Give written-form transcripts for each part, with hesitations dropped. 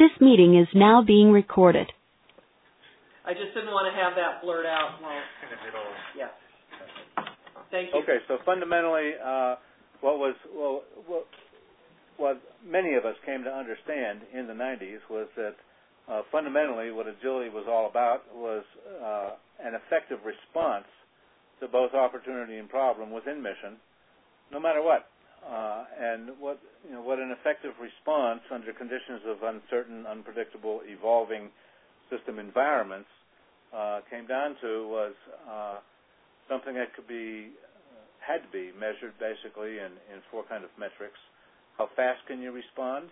This meeting is now being recorded. I just didn't want to have that blurred out. Yeah. Thank you. Okay, so fundamentally, what many of us came to understand in the 90s was that fundamentally what agility was all about was an effective response to both opportunity and problem within mission, no matter what. And what an effective response under conditions of uncertain, unpredictable, evolving system environments came down to was something that had to be measured basically in four kind of metrics. How fast can you respond?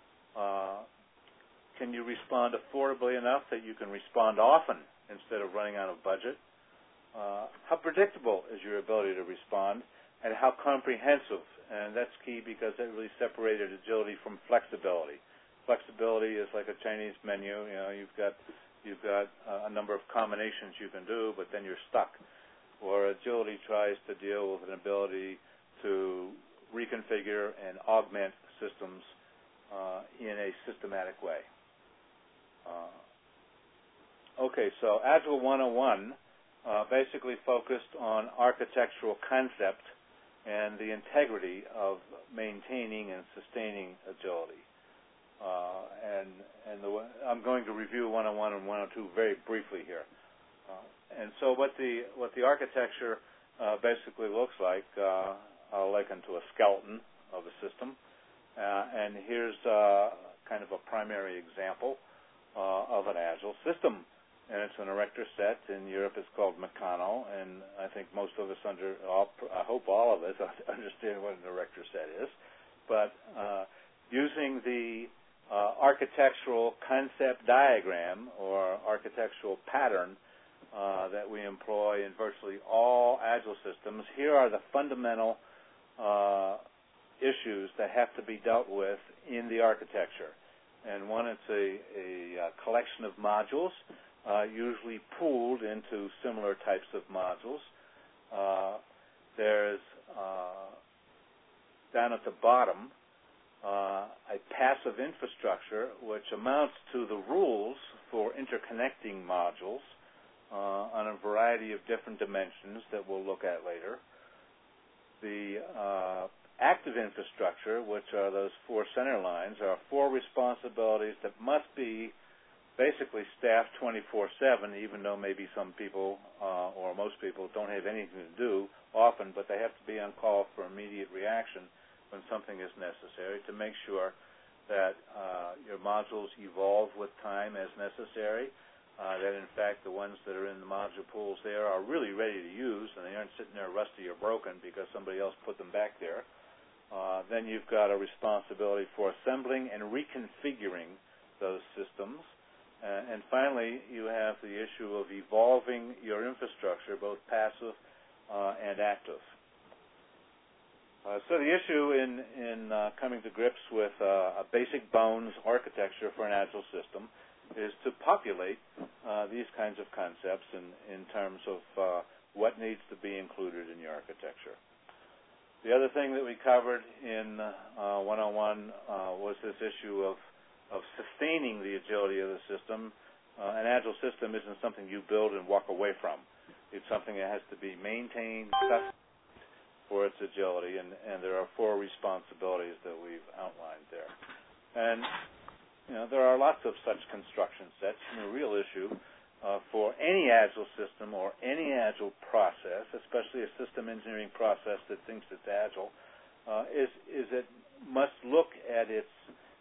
Can you respond affordably enough that you can respond often instead of running out of budget? How predictable is your ability to respond? And how comprehensive? And that's key because it really separated agility from flexibility. Flexibility is like a Chinese menu. You've got a number of combinations you can do, but then you're stuck. Or agility tries to deal with an ability to reconfigure and augment systems in a systematic way. Okay, so Agile 101 basically focused on architectural concept and the integrity of maintaining and sustaining agility. I'm going to review 101 and 102 very briefly here. And so what the architecture basically looks like, I'll liken to a skeleton of a system. And here's kind of a primary example of an Agile system. And it's an erector set. In Europe, it's called Meccano. And I think most of us I hope all of us understand what an erector set is. But using the architectural concept diagram or architectural pattern that we employ in virtually all Agile systems, here are the fundamental issues that have to be dealt with in the architecture. And one, it's a collection of modules, usually pooled into similar types of modules. There's, down at the bottom, a passive infrastructure which amounts to the rules for interconnecting modules on a variety of different dimensions that we'll look at later. The active infrastructure, which are those four center lines, are four responsibilities that must be basically staffed 24/7, even though maybe some people or most people don't have anything to do often, but they have to be on call for immediate reaction when something is necessary to make sure that your modules evolve with time as necessary, that in fact the ones that are in the module pools there are really ready to use and they aren't sitting there rusty or broken because somebody else put them back there. Then you've got a responsibility for assembling and reconfiguring those systems. And finally, you have the issue of evolving your infrastructure, both passive and active. So the issue in coming to grips with a basic bones architecture for an Agile system is to populate these kinds of concepts in terms of what needs to be included in your architecture. The other thing that we covered in 101 was this issue of sustaining the agility of the system. An Agile system isn't something you build and walk away from. It's something that has to be maintained for its agility, and there are four responsibilities that we've outlined there. And there are lots of such construction sets, and the real issue for any Agile system or any Agile process, especially a system engineering process that thinks it's Agile, is it must look at its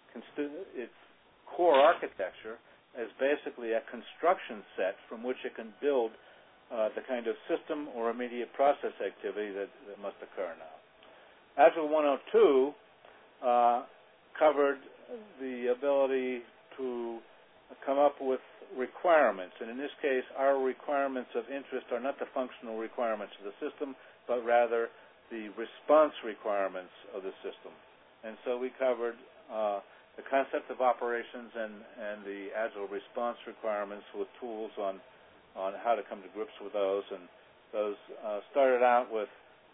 core architecture as basically a construction set from which it can build the kind of system or immediate process activity that must occur now. Agile 102 covered the ability to come up with requirements, and in this case our requirements of interest are not the functional requirements of the system, but rather the response requirements of the system. And so we covered the concept of operations and the Agile response requirements with tools on how to come to grips with those. And those started out with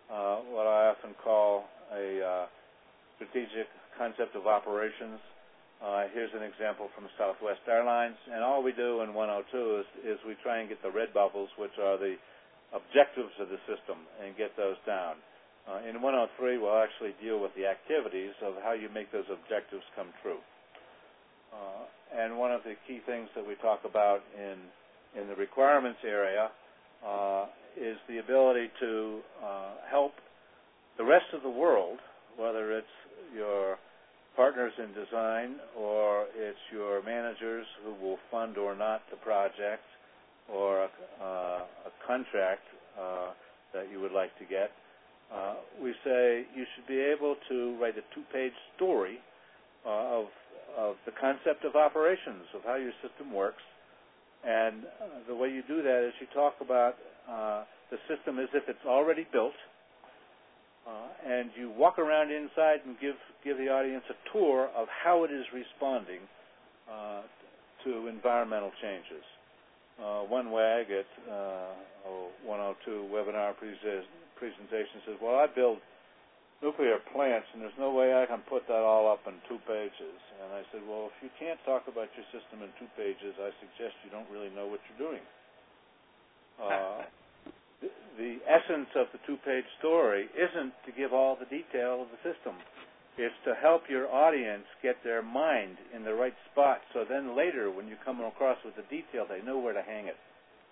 what I often call a strategic concept of operations, Here's an example from Southwest Airlines, and all we do in 102 is we try and get the red bubbles, which are the objectives of the system, and get those down. In 103, we'll actually deal with the activities of how you make those objectives come true. And one of the key things that we talk about in the requirements area is the ability to help the rest of the world, whether it's your partners in design or it's your managers who will fund or not the project, or a contract that you would like to get. We say you should be able to write a 2-page story of the concept of operations, of how your system works. And the way you do that is you talk about the system as if it's already built, and you walk around inside and give the audience a tour of how it is responding to environmental changes. One WAG at 102 webinar presentation says, well, I build nuclear plants, and there's no way I can put that all up in 2 pages. And I said, well, if you can't talk about your system in 2 pages, I suggest you don't really know what you're doing. The essence of the 2-page story isn't to give all the detail of the system. It's to help your audience get their mind in the right spot, so then later when you come across with the detail, they know where to hang it.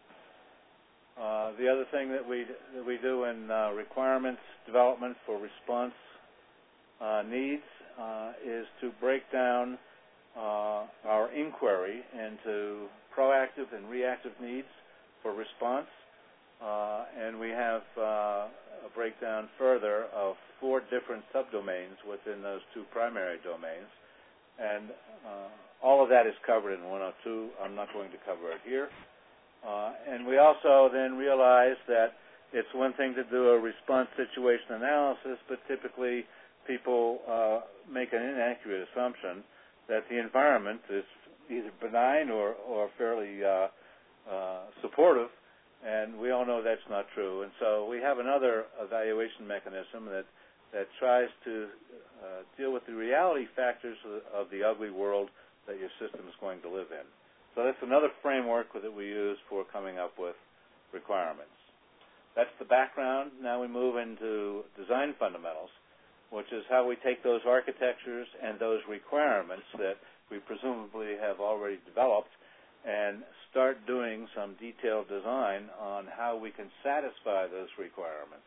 The other thing that we do in requirements development for response needs is to break down our inquiry into proactive and reactive needs for response. And we have a breakdown further of 4 different subdomains within those 2 primary domains. And all of that is covered in 102. I'm not going to cover it here. And we also then realize that it's one thing to do a response situation analysis, but typically people make an inaccurate assumption that the environment is either benign or fairly supportive, and we all know that's not true. And so we have another evaluation mechanism that tries to deal with the reality factors of the ugly world that your system is going to live in. So that's another framework that we use for coming up with requirements. That's the background. Now we move into design fundamentals, which is how we take those architectures and those requirements that we presumably have already developed and start doing some detailed design on how we can satisfy those requirements.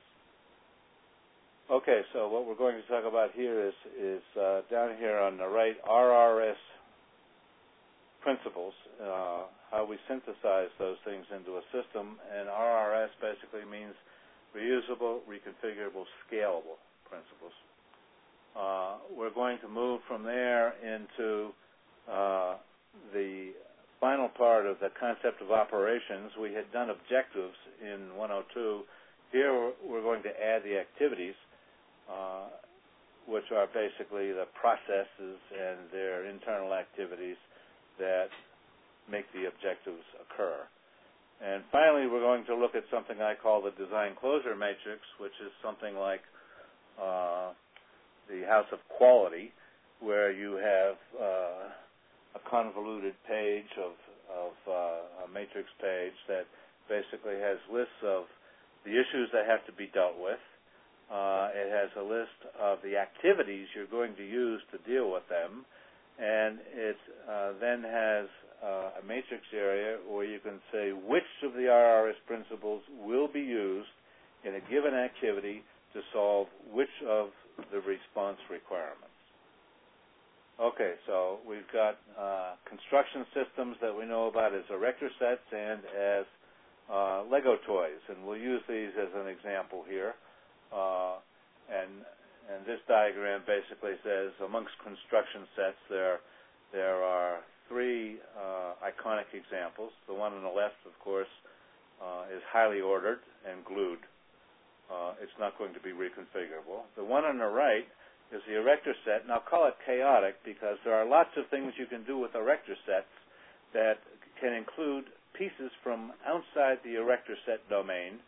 Okay, so what we're going to talk about here is down here on the right, RRS principles, how we synthesize those things into a system. And RRS basically means reusable, reconfigurable, scalable principles. We're going to move from there into the final part of the concept of operations. We had done objectives in 102. Here we're going to add the activities, which are basically the processes and their internal activities that make the objectives occur. And finally, we're going to look at something I call the design closure matrix, which is something like the house of quality, where you have a convoluted page of a matrix page that basically has lists of the issues that have to be dealt with. It has a list of the activities you're going to use to deal with them, and it then has a matrix area where you can say which of the RRS principles will be used in a given activity to solve which of the response requirements. Okay, so we've got construction systems that we know about as erector sets and as Lego toys, and we'll use these as an example here. And this diagram basically says amongst construction sets there are 3 iconic examples. The one on the left, of course, is highly ordered and glued. It's not going to be reconfigurable. The one on the right is the erector set, and I'll call it chaotic because there are lots of things you can do with erector sets that can include pieces from outside the erector set domain.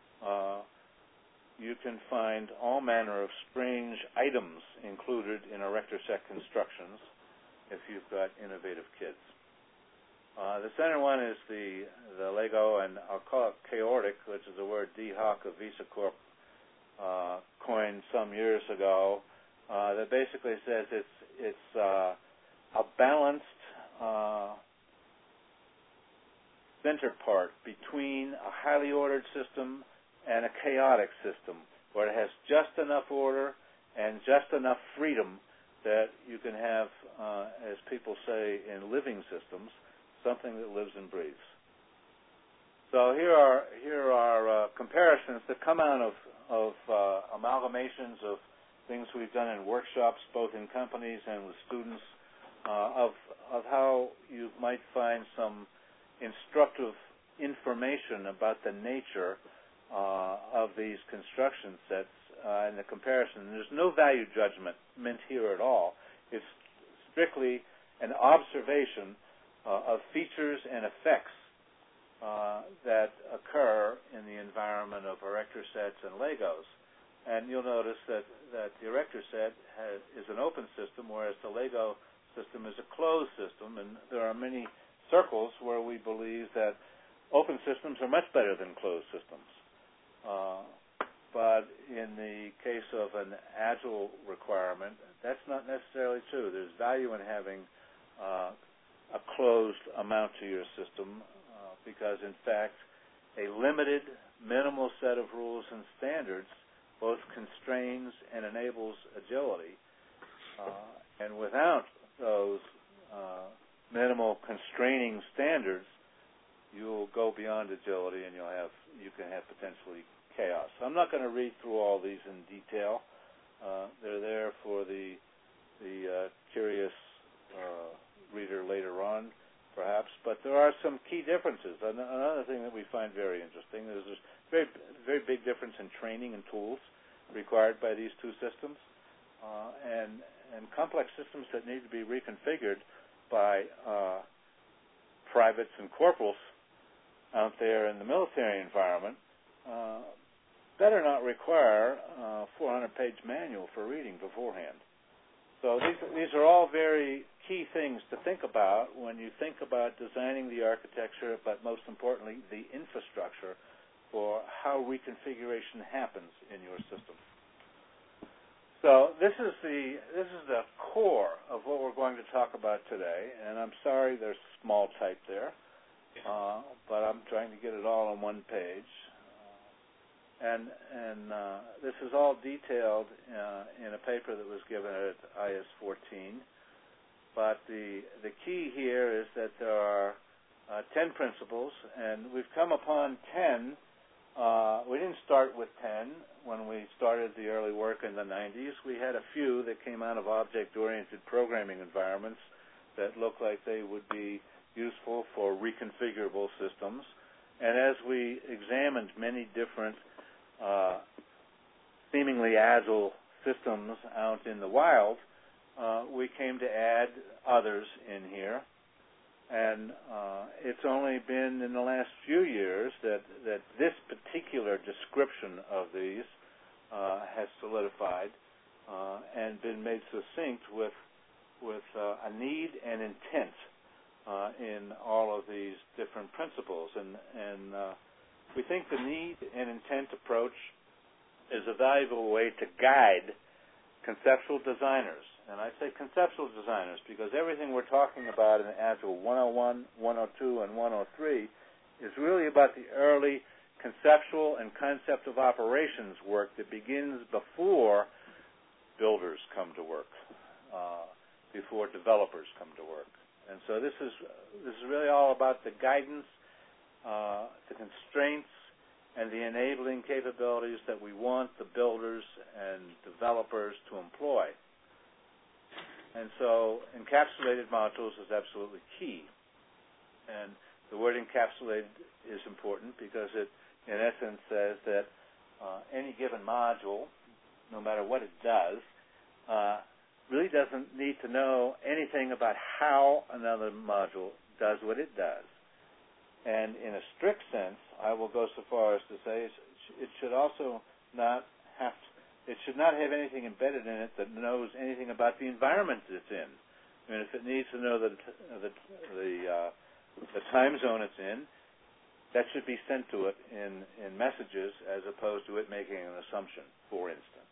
You can find all manner of strange items included in erector set constructions. if you've got innovative kids. The center one is the Lego, and I'll call it chaotic, which is a word D. Hawk of Visa Corp coined some years ago, that basically says it's a balanced center part between a highly ordered system and a chaotic system, where it has just enough order and just enough freedom that you can have, as people say in living systems, something that lives and breathes. So here are comparisons that come out of amalgamations of things we've done in workshops, both in companies and with students, of how you might find some instructive information about the nature of these construction sets in the comparison. There's no value judgment meant here at all. It's strictly an observation of features and effects that occur in the environment of erector sets and Legos. And you'll notice that the erector set is an open system, whereas the Lego system is a closed system. And there are many circles where we believe that open systems are much better than closed systems. But in the case of an Agile requirement, that's not necessarily true. There's value in having a closed amount to your system because, in fact, a limited, minimal set of rules and standards both constrains and enables agility. And without those minimal constraining standards, you'll go beyond agility and you can have potentially chaos. I'm not going to read through all these in detail. They're there for the curious reader later on, perhaps. But there are some key differences. Another thing that we find very interesting is there's very, very big difference in training and tools required by these two systems, and complex systems that need to be reconfigured by privates and corporals out there in the military environment better not require a 400-page manual for reading beforehand. So these are all very key things to think about when you think about designing the architecture, but most importantly, the infrastructure for how reconfiguration happens in your system. So this is the core of what we're going to talk about today, and I'm sorry there's small type there, but I'm trying to get it all on one page. And this is all detailed in a paper that was given at IS 14. But the key here is that there are 10 principles, and we've come upon 10. We didn't start with 10 when we started the early work in the 90s. We had a few that came out of object-oriented programming environments that looked like they would be useful for reconfigurable systems. And as we examined many different seemingly agile systems out in the wild, we came to add others in here. And it's only been in the last few years that this particular description of these has solidified and been made succinct with a need and intent in all of these different principles. And we think the need and intent approach is a valuable way to guide conceptual designers. And I say conceptual designers because everything we're talking about in Agile 101, 102, and 103 is really about the early conceptual and concept of operations work that begins before builders come to work, before developers come to work. And so this is really all about the guidance, the constraints, and the enabling capabilities that we want the builders and developers to employ. And so encapsulated modules is absolutely key. And the word encapsulated is important because it, in essence, says that any given module, no matter what it does, really doesn't need to know anything about how another module does what it does. And in a strict sense, I will go so far as to say it should also not have anything embedded in it that knows anything about the environment it's in. I mean, if it needs to know the time zone it's in, that should be sent to it in messages as opposed to it making an assumption, for instance.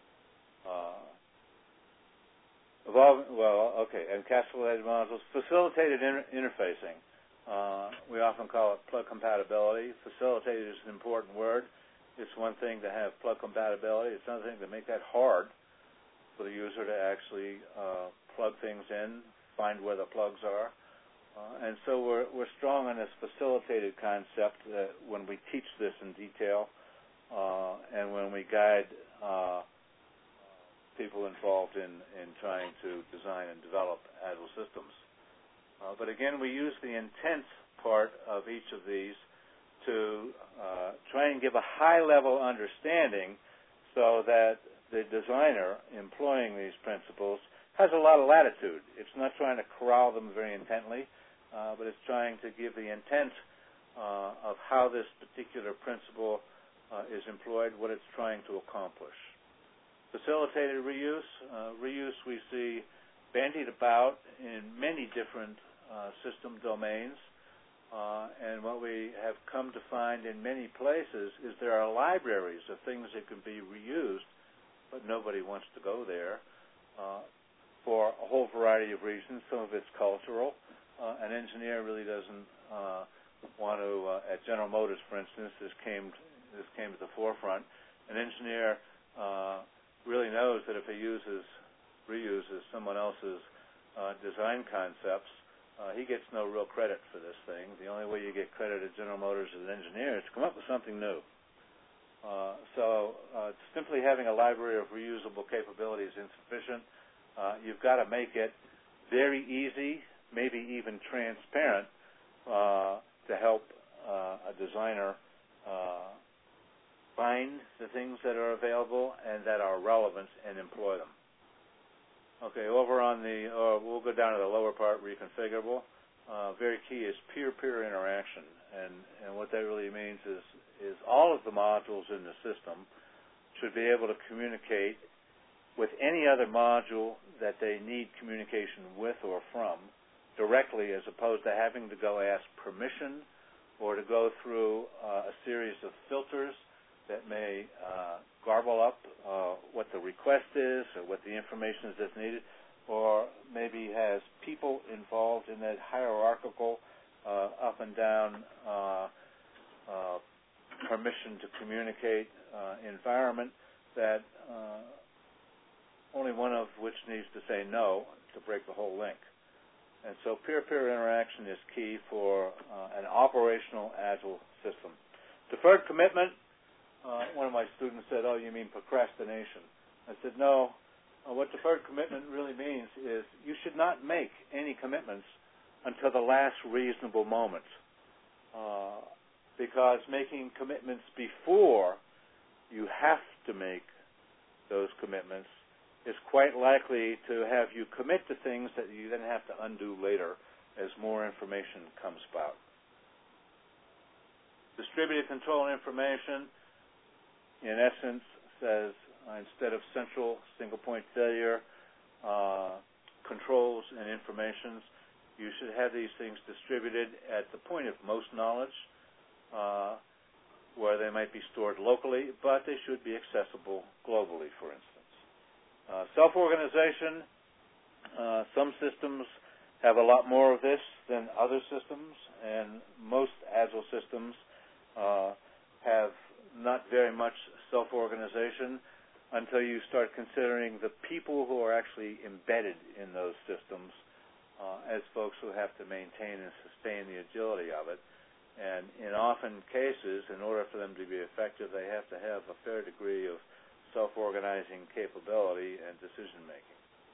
Encapsulated modules, facilitated interfacing. We often call it plug compatibility. Facilitated is an important word. It's one thing to have plug compatibility. It's another thing to make that hard for the user to actually plug things in, find where the plugs are. And so we're strong on this facilitated concept when we teach this in detail and when we guide people involved in trying to design and develop Agile systems. But again, we use the intent part of each of these to try and give a high-level understanding so that the designer employing these principles has a lot of latitude. It's not trying to corral them very intently, but it's trying to give the intent of how this particular principle is employed, what it's trying to accomplish. Facilitated reuse. Reuse we see bandied about in many different system domains, and what we have come to find in many places is there are libraries of things that can be reused, but nobody wants to go there for a whole variety of reasons. Some of it's cultural. An engineer really doesn't want to, at General Motors, for instance, this came to the forefront. An engineer really knows that if he reuses someone else's design concepts, he gets no real credit for this thing. The only way you get credit at General Motors as an engineer is to come up with something new. So simply having a library of reusable capabilities is insufficient. You've got to make it very easy, maybe even transparent, to help a designer find the things that are available and that are relevant and employ them. Okay, over on we'll go down to the lower part, reconfigurable. Very key is peer-to-peer interaction, and what that really means is all of the modules in the system should be able to communicate with any other module that they need communication with or from directly, as opposed to having to go ask permission or to go through a series of filters that may garble up what the request is or what the information is that's needed, or maybe has people involved in that hierarchical up and down permission to communicate environment that only one of which needs to say no to break the whole link. And so peer-to-peer interaction is key for an operational Agile system. Deferred commitment. One of my students said, "Oh, you mean procrastination?" I said, "No. What deferred commitment really means is you should not make any commitments until the last reasonable moment, because making commitments before you have to make those commitments is quite likely to have you commit to things that you then have to undo later as more information comes about." Distributed control information, in essence, says instead of central single-point failure controls and informations, you should have these things distributed at the point of most knowledge, where they might be stored locally, but they should be accessible globally, for instance. Self-organization. Some systems have a lot more of this than other systems, and most Agile systems have not very much self-organization until you start considering the people who are actually embedded in those systems as folks who have to maintain and sustain the agility of it. And in often cases, in order for them to be effective, they have to have a fair degree of self-organizing capability and decision-making.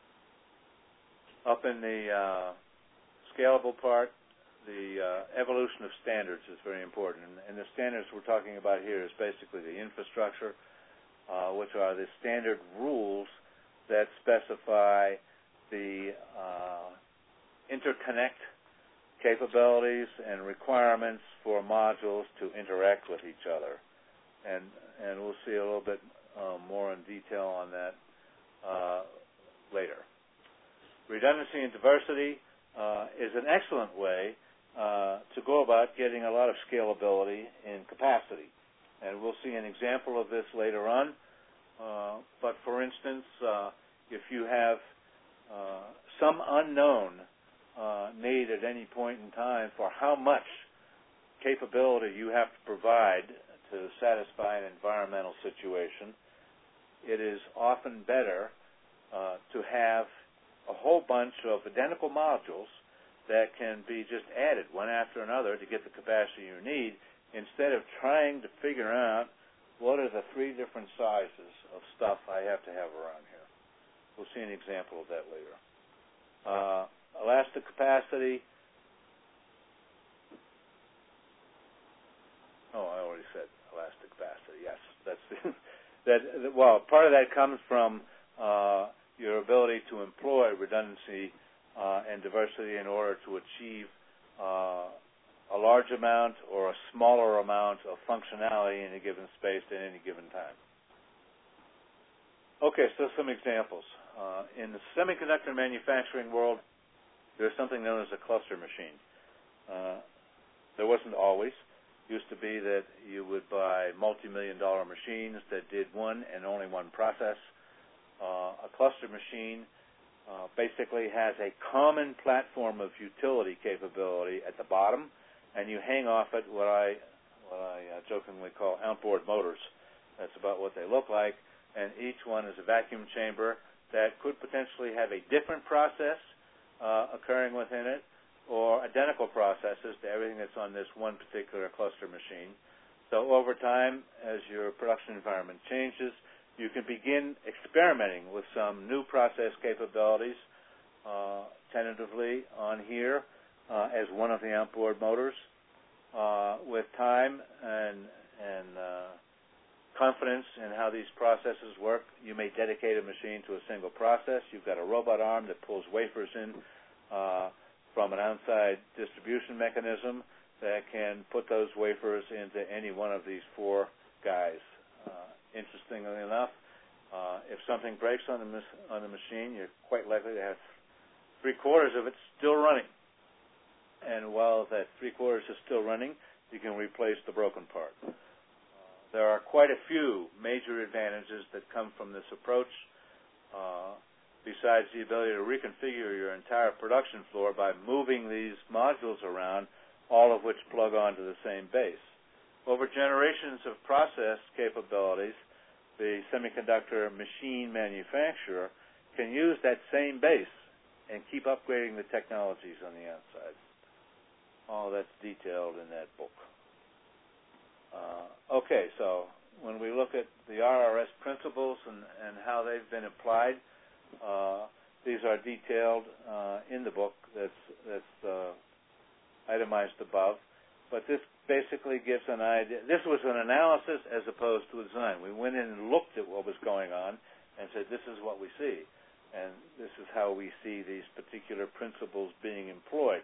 Up in the scalable part, the evolution of standards is very important. And the standards we're talking about here is basically the infrastructure, which are the standard rules that specify the interconnect capabilities and requirements for modules to interact with each other. And we'll see a little bit more in detail on that later. redundancy and diversity is an excellent way to go about getting a lot of scalability in capacity. And we'll see an example of this later on. But for instance, if you have some unknown need at any point in time for how much capability you have to provide to satisfy an environmental situation, it is often better to have a whole bunch of identical modules that can be just added one after another to get the capacity you need, instead of trying to figure out what are the 3 different sizes of stuff I have to have around here. We'll see an example of that later. Elastic capacity. Oh, I already said elastic capacity. Yes, that's well, part of that comes from your ability to employ redundancy and diversity in order to achieve a large amount or a smaller amount of functionality in a given space at any given time. Okay, so some examples. In the semiconductor manufacturing world, there's something known as a cluster machine. There wasn't always. It used to be that you would buy multi-million-dollar machines that did one and only one process. A cluster machine basically has a common platform of utility capability at the bottom, and you hang off it what I jokingly call outboard motors. That's about what they look like, and each one is a vacuum chamber that could potentially have a different process occurring within it, or identical processes to everything that's on this one particular cluster machine. So over time, as your production environment changes, you can begin experimenting with some new process capabilities, tentatively on here as one of the outboard motors. With time and confidence in how these processes work, you may dedicate a machine to a single process. You've got a robot arm that pulls wafers in from an outside distribution mechanism that can put those wafers into any one of these 4 guys. Interestingly enough, if something breaks on the machine, you're quite likely to have 3/4 of it still running. And while that 3/4 is still running, you can replace the broken part. There are quite a few major advantages that come from this approach, besides the ability to reconfigure your entire production floor by moving these modules around, all of which plug onto the same base. Over generations of process capabilities, the semiconductor machine manufacturer can use that same base and keep upgrading the technologies on the outside. All that's detailed in that book. Okay, so when we look at the RRS principles and how they've been applied, these are detailed in the book that's itemized above. But this basically gives an idea. This was an analysis as opposed to a design. We went in and looked at what was going on and said, this is what we see. And this is how we see these particular principles being employed.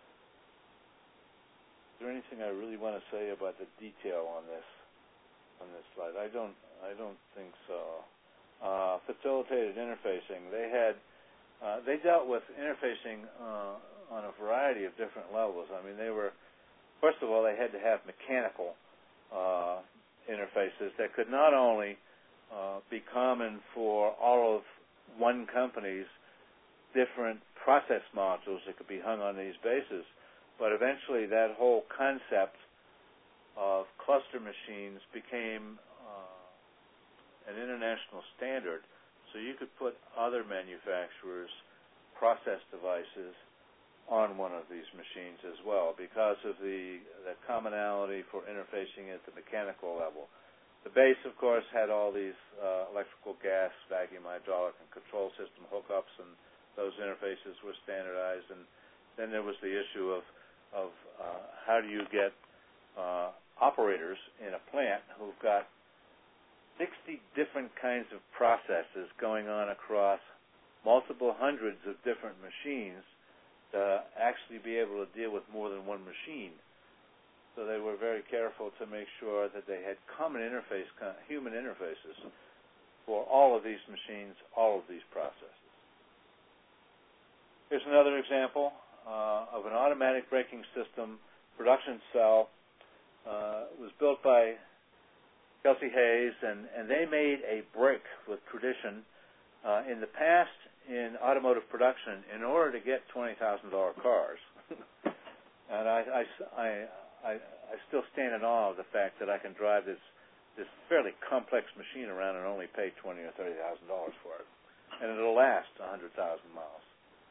Is there anything I really want to say about the detail on this slide? I don't think so. Facilitated interfacing. They dealt with interfacing on a variety of different levels. I mean, first of all, they had to have mechanical interfaces that could not only be common for all of one company's different process modules that could be hung on these bases, but eventually that whole concept of cluster machines became an international standard, so you could put other manufacturers' process devices on one of these machines as well because of the commonality for interfacing at the mechanical level. The base, of course, had all these electrical, gas, vacuum, hydraulic, and control system hookups, and those interfaces were standardized. And then there was the issue of how do you get operators in a plant who've got 60 different kinds of processes going on across multiple hundreds of different machines to actually be able to deal with more than one machine. So they were very careful to make sure that they had common interface, human interfaces for all of these machines, all of these processes. Here's another example of an automatic braking system production cell. It was built by Kelsey Hayes, and they made a break with tradition in the past in automotive production in order to get $20,000 cars. And I still stand in awe of the fact that I can drive this fairly complex machine around and only pay $20,000 or $30,000 for it, and it'll last 100,000 miles.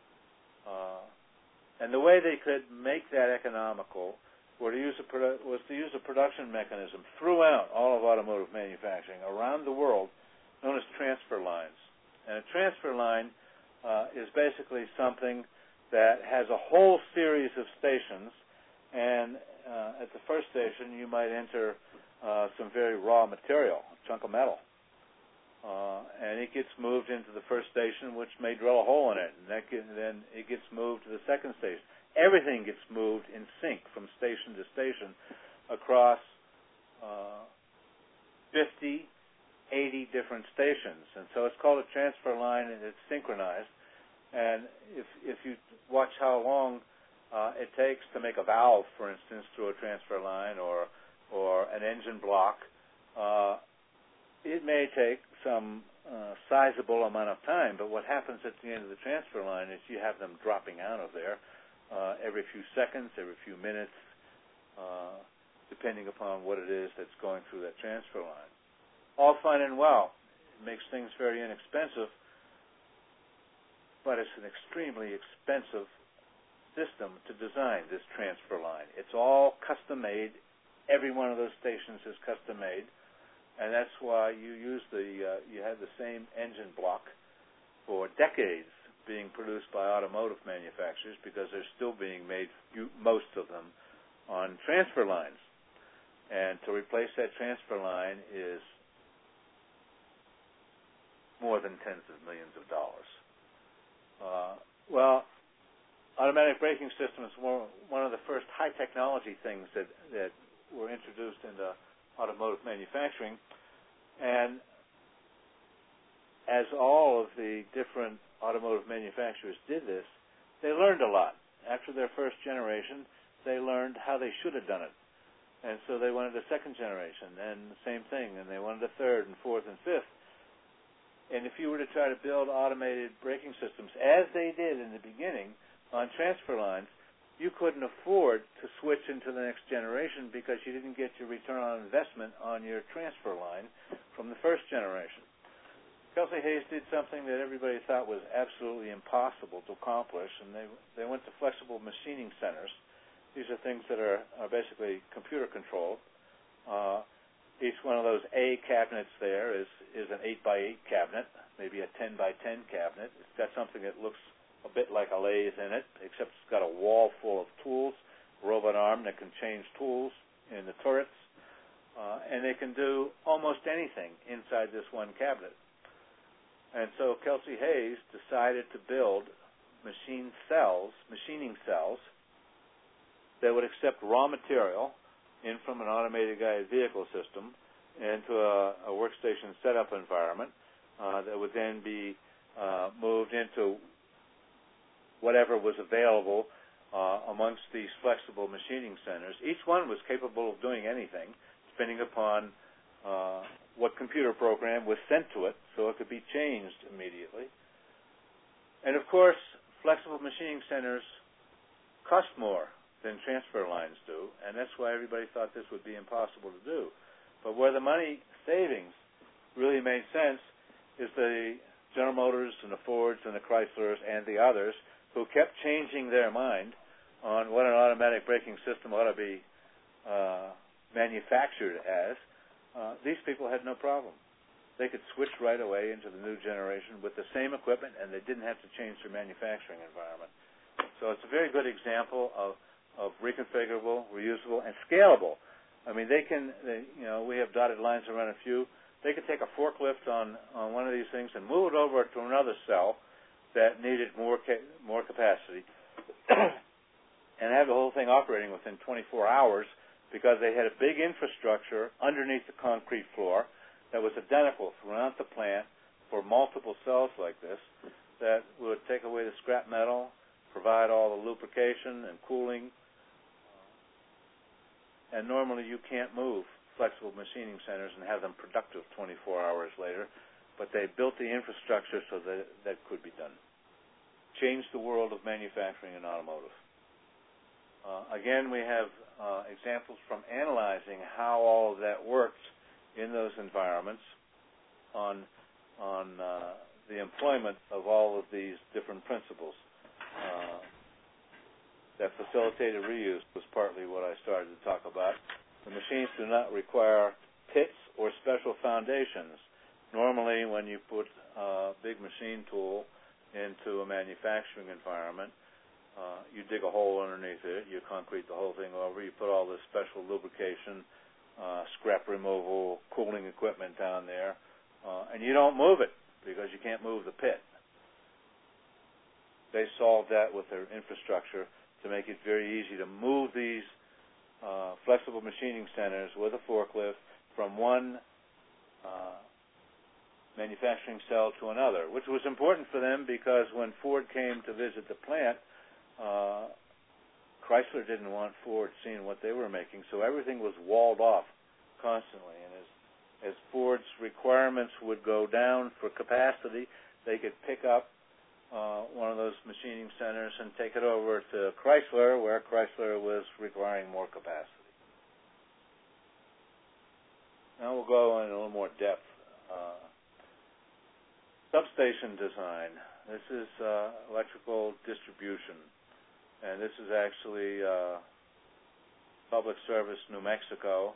And the way they could make that economical was to use a production mechanism throughout all of automotive manufacturing around the world known as transfer lines. And a transfer line is basically something that has a whole series of stations, and at the first station you might enter some very raw material, a chunk of metal. And it gets moved into the first station, which may drill a hole in it, and then it gets moved to the second station. Everything gets moved in sync from station to station across 50, 80 different stations. And so it's called a transfer line, and it's synchronized. And if you watch how long it takes to make a valve, for instance, through a transfer line or an engine block, it may take some sizable amount of time, but what happens at the end of the transfer line is you have them dropping out of there every few seconds, every few minutes, depending upon what it is that's going through that transfer line. All fine and well. It makes things very inexpensive, but it's an extremely expensive system to design, this transfer line. It's all custom-made. Every one of those stations is custom-made. And that's why you have the same engine block for decades being produced by automotive manufacturers, because they're still being made, most of them, on transfer lines. And to replace that transfer line is more than tens of millions of dollars. Well, automatic braking systems were one of the first high technology things that were introduced into automotive manufacturing, and as all of the different automotive manufacturers did this, they learned a lot. After their first generation, they learned how they should have done it, and so they wanted a second generation, and the same thing, and they wanted a third and fourth and fifth. And if you were to try to build automated braking systems, as they did in the beginning on transfer lines, you couldn't afford to switch into the next generation because you didn't get your return on investment on your transfer line from the first generation. Kelsey Hayes did something that everybody thought was absolutely impossible to accomplish, and they went to flexible machining centers. These are things that are basically computer controlled. Each one of those A cabinets there is an 8x8 cabinet, maybe a 10x10 cabinet. It's got something that looks a bit like a lathe in it, except it's got a wall full of tools, a robot arm that can change tools in the turrets, and they can do almost anything inside this one cabinet. And so Kelsey Hayes decided to build machining cells that would accept raw material in from an automated guided vehicle system into a workstation setup environment that would then be moved into whatever was available amongst these flexible machining centers. Each one was capable of doing anything, depending upon what computer program was sent to it, so it could be changed immediately. And of course, flexible machining centers cost more than transfer lines do, and that's why everybody thought this would be impossible to do. But where the money savings really made sense is the General Motors and the Fords and the Chryslers and the others who kept changing their mind on what an automatic braking system ought to be manufactured as. These people had no problem. They could switch right away into the new generation with the same equipment, and they didn't have to change their manufacturing environment. So it's a very good example of reconfigurable, reusable, and scalable. I mean, we have dotted lines around a few. They could take a forklift on one of these things and move it over to another cell that needed more capacity and have the whole thing operating within 24 hours because they had a big infrastructure underneath the concrete floor that was identical throughout the plant for multiple cells like this that would take away the scrap metal, provide all the lubrication and cooling. And normally you can't move flexible machining centers and have them productive 24 hours later, but they built the infrastructure so that that could be done. Changed the world of manufacturing and automotive. Again, we have examples from analyzing how all of that works in those environments on the employment of all of these different principles. That facilitated reuse was partly what I started to talk about. The machines do not require pits or special foundations. Normally, when you put a big machine tool into a manufacturing environment, you dig a hole underneath it, you concrete the whole thing over, you put all this special lubrication, scrap removal, cooling equipment down there, and you don't move it because you can't move the pit. They solved that with their infrastructure to make it very easy to move these flexible machining centers with a forklift from one manufacturing cell to another, which was important for them because when Ford came to visit the plant, Chrysler didn't want Ford seeing what they were making, so everything was walled off constantly. And as Ford's requirements would go down for capacity, they could pick up one of those machining centers and take it over to Chrysler, where Chrysler was requiring more capacity. Now we'll go in a little more depth. Substation design. This is electrical distribution. And this is actually Public Service New Mexico.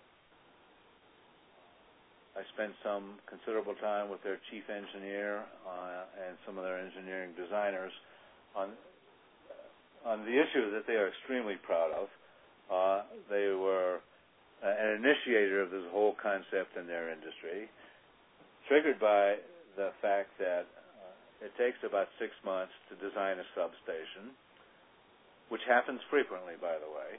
I spent some considerable time with their chief engineer and some of their engineering designers on the issue that they are extremely proud of. They were an initiator of this whole concept in their industry, triggered by the fact that it takes about 6 months to design a substation, which happens frequently, by the way.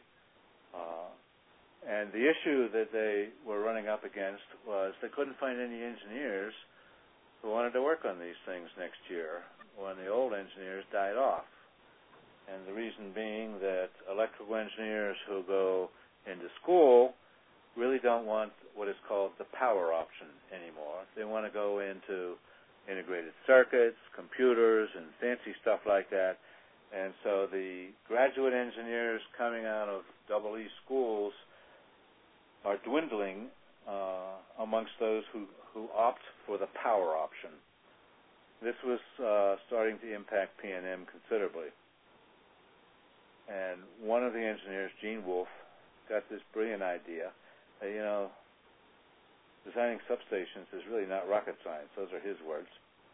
And the issue that they were running up against was they couldn't find any engineers who wanted to work on these things next year when the old engineers died off. And the reason being that electrical engineers who go into school really don't want what is called the power option anymore. They want to go into integrated circuits, computers, and fancy stuff like that. And so the graduate engineers coming out of EE schools are dwindling amongst those who opt for the power option. This was starting to impact P&M considerably. And one of the engineers, Gene Wolfe, got this brilliant idea that, designing substations is really not rocket science. Those are his words.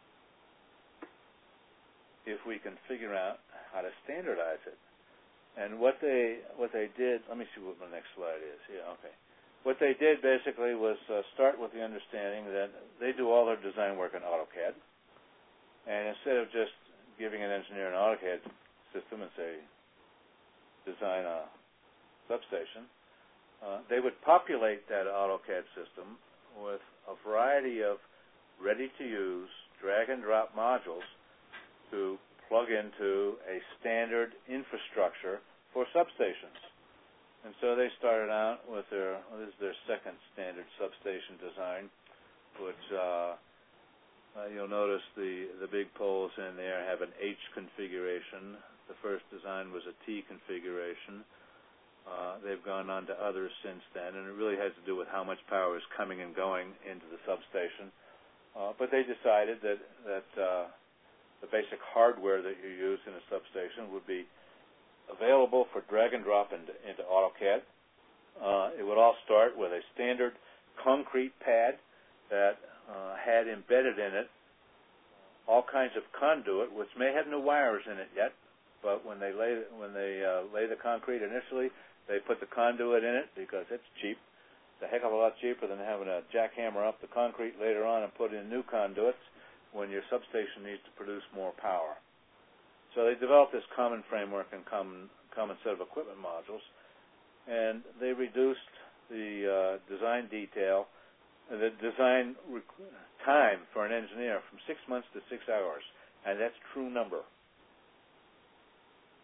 If we can figure out how to standardize it. And what they did, let me see what my next slide is. Yeah, okay. What they did basically was start with the understanding that they do all their design work in AutoCAD. And instead of just giving an engineer an AutoCAD system and say, design a substation, they would populate that AutoCAD system with a variety of ready-to-use drag-and-drop modules to plug into a standard infrastructure for substations. And so they started out with this is their second standard substation design, which you'll notice the big poles in there have an H configuration. The first design was a T configuration. They've gone on to others since then, and it really has to do with how much power is coming and going into the substation. But they decided that the basic hardware that you use in a substation would be available for drag and drop into AutoCAD. It would all start with a standard concrete pad that had embedded in it all kinds of conduit, which may have no wires in it yet, but when they lay the concrete initially, they put the conduit in it because it's cheap. It's a heck of a lot cheaper than having a jackhammer up the concrete later on and put in new conduits when your substation needs to produce more power. So they developed this common framework and common set of equipment modules, and they reduced the design detail, the design time for an engineer from 6 months to 6 hours, and that's true number.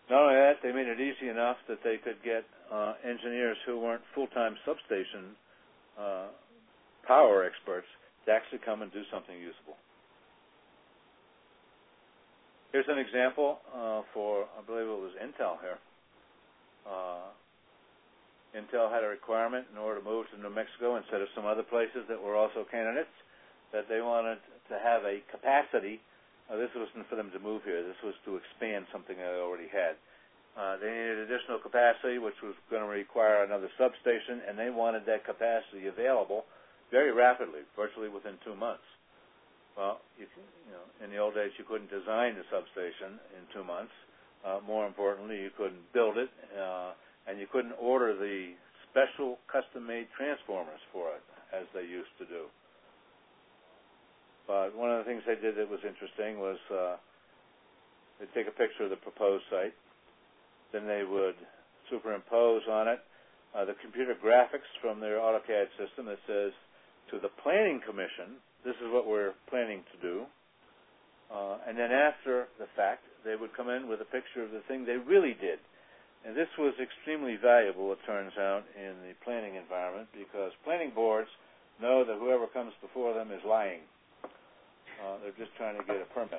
Not only that, they made it easy enough that they could get engineers who weren't full-time substation power experts to actually come and do something useful. Here's an example for, I believe it was Intel here. Intel had a requirement in order to move to New Mexico instead of some other places that were also candidates, that they wanted to have a capacity. This wasn't for them to move here. This was to expand something they already had. They needed additional capacity, which was going to require another substation, and they wanted that capacity available very rapidly, virtually within 2 months. Well, in the old days, you couldn't design the substation in 2 months. More importantly, you couldn't build it, and you couldn't order the special custom-made transformers for it, as they used to do. But one of the things they did that was interesting was they'd take a picture of the proposed site, then they would superimpose on it the computer graphics from their AutoCAD system that says, to the Planning Commission, this is what we're planning to do. And then after the fact, they would come in with a picture of the thing they really did. And this was extremely valuable, it turns out, in the planning environment, because planning boards know that whoever comes before them is lying. They're just trying to get a permit.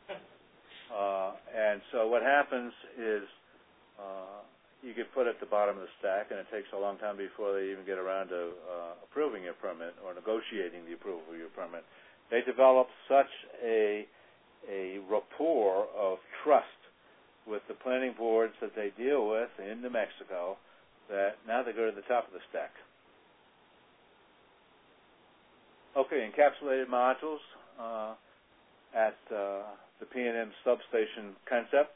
And so what happens is you get put at the bottom of the stack, and it takes a long time before they even get around to approving your permit or negotiating the approval of your permit. They develop such a rapport of trust with the planning boards that they deal with in New Mexico that now they go to the top of the stack. Okay, encapsulated modules at the P&M substation concept.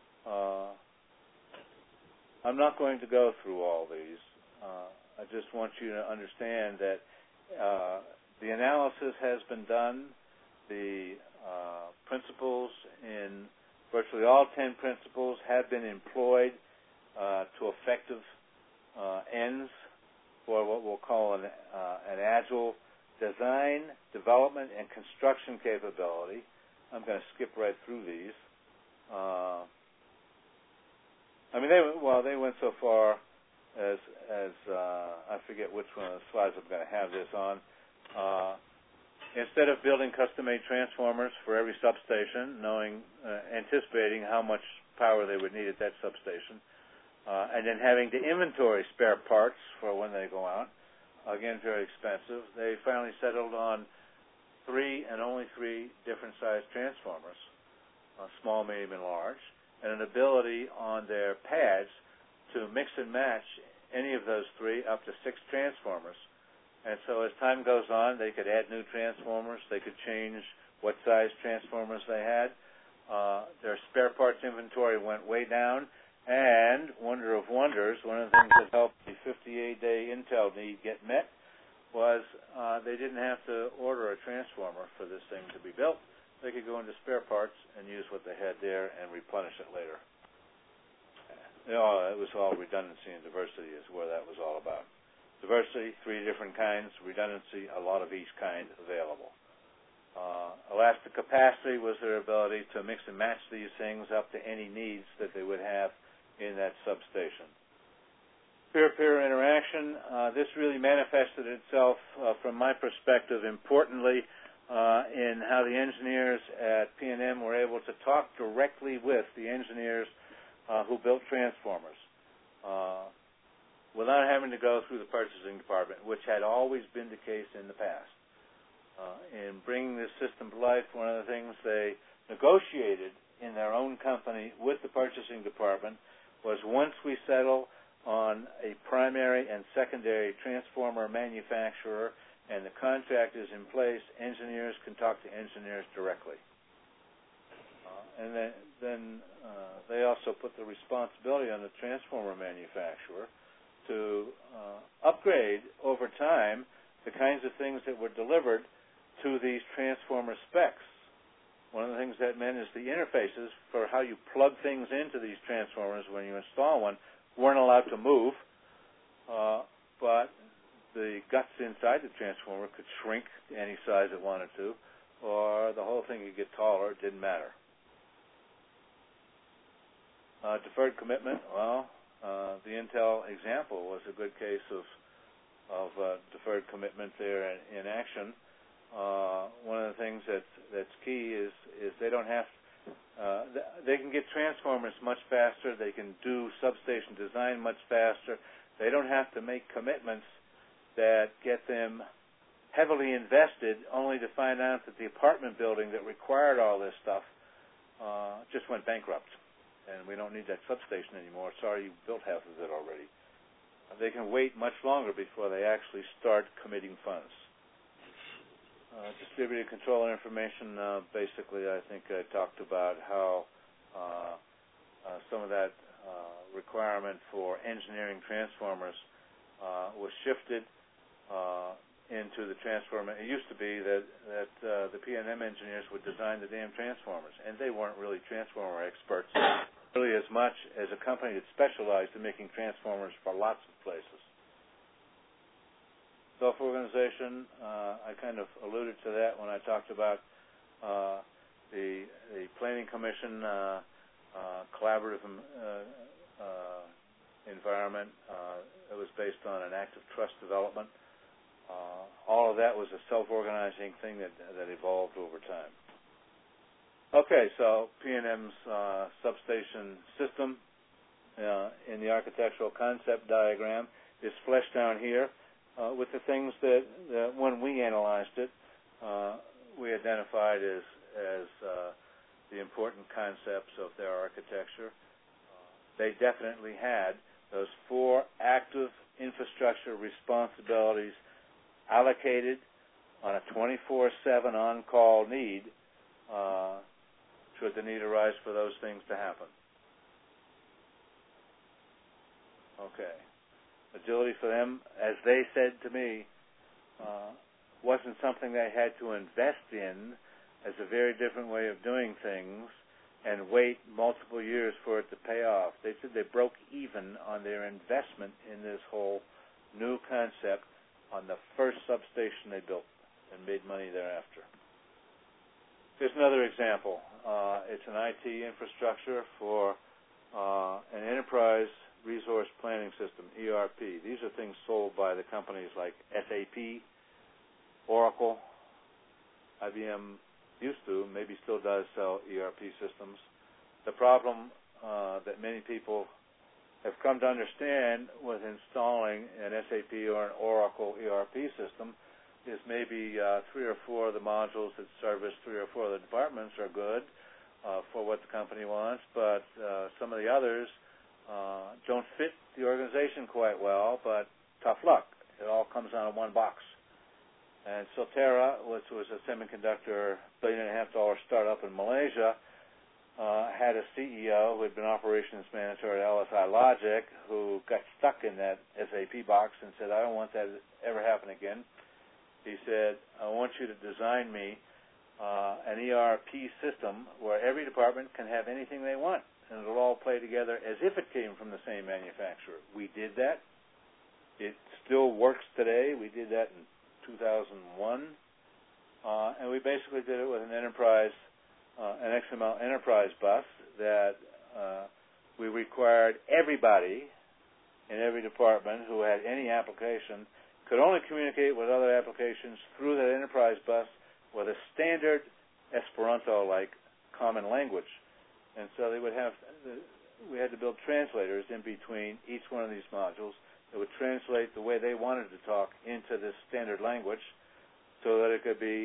I'm not going to go through all these. I just want you to understand that the analysis has been done. The principles in virtually all 10 principles have been employed to effective ends for what we'll call an agile design, development, and construction capability. I'm going to skip right through these. They went so far as I forget which one of the slides I'm going to have this on. Instead of building custom-made transformers for every substation, anticipating how much power they would need at that substation, and then having to inventory spare parts for when they go out, again, very expensive, they finally settled on 3 and only 3 different size transformers, small, medium, and large, and an ability on their pads to mix and match any of those 3 up to 6 transformers. And so as time goes on, they could add new transformers. They could change what size transformers they had. Their spare parts inventory went way down. And, wonder of wonders, one of the things that helped the 58-day Intel need get met was they didn't have to order a transformer for this thing to be built. They could go into spare parts and use what they had there and replenish it later. It was all redundancy and diversity is where that was all about. Diversity, 3 different kinds. Redundancy, a lot of each kind available. Elastic capacity was their ability to mix and match these things up to any needs that they would have in that substation. Peer-to-peer interaction, this really manifested itself, from my perspective, importantly, in how the engineers at P&M were able to talk directly with the engineers who built transformers, without having to go through the purchasing department, which had always been the case in the past. In bringing this system to life, one of the things they negotiated in their own company with the purchasing department was once we settle on a primary and secondary transformer manufacturer and the contract is in place, engineers can talk to engineers directly. And then they also put the responsibility on the transformer manufacturer to upgrade over time the kinds of things that were delivered to these transformer specs. One of the things that meant is the interfaces for how you plug things into these transformers when you install one weren't allowed to move, but the guts inside the transformer could shrink to any size it wanted to, or the whole thing could get taller. It didn't matter. Deferred commitment, well, the Intel example was a good case of deferred commitment there in action. One of the things that's key is they don't have they can get transformers much faster. They can do substation design much faster. They don't have to make commitments that get them heavily invested only to find out that the apartment building that required all this stuff just went bankrupt. And we don't need that substation anymore. Sorry, you built half of it already. They can wait much longer before they actually start committing funds. Distributed control information, basically, I think I talked about how some of that requirement for engineering transformers was shifted into the transformer. It used to be that the P&M engineers would design the damn transformers, and they weren't really transformer experts, really as much as a company that specialized in making transformers for lots of places. Self-organization, I kind of alluded to that when I talked about the Planning Commission collaborative environment. It was based on an active trust development. All of that was a self-organizing thing that evolved over time. Okay, so P&M's substation system in the architectural concept diagram is fleshed down here with the things that when we analyzed it, we identified as the important concepts of their architecture. They definitely had those 4 active infrastructure responsibilities allocated on a 24/7 on-call need should the need arise for those things to happen. Okay. Agility for them, as they said to me, wasn't something they had to invest in as a very different way of doing things and wait multiple years for it to pay off. They said they broke even on their investment in this whole new concept on the first substation they built and made money thereafter. Here's another example. It's an IT infrastructure for an enterprise resource planning system, ERP. These are things sold by the companies like SAP, Oracle. IBM used to, maybe still does sell ERP systems. The problem that many people have come to understand with installing an SAP or an Oracle ERP system is maybe 3 or 4 of the modules that service 3 or 4 of the departments are good for what the company wants, but some of the others don't fit the organization quite well, but tough luck. It all comes out of one box. And Silterra, which was a semiconductor $1.5 billion startup in Malaysia, had a CEO who had been operations manager at LSI Logic who got stuck in that SAP box and said, I don't want that to ever happen again. He said, I want you to design me an ERP system where every department can have anything they want, and it'll all play together as if it came from the same manufacturer. We did that. It still works today. We did that in 2001, and we basically did it with an enterprise, an XML enterprise bus that we required everybody in every department who had any application could only communicate with other applications through that enterprise bus with a standard Esperanto-like common language. And so they would have, we had to build translators in between each one of these modules that would translate the way they wanted to talk into this standard language so that it could be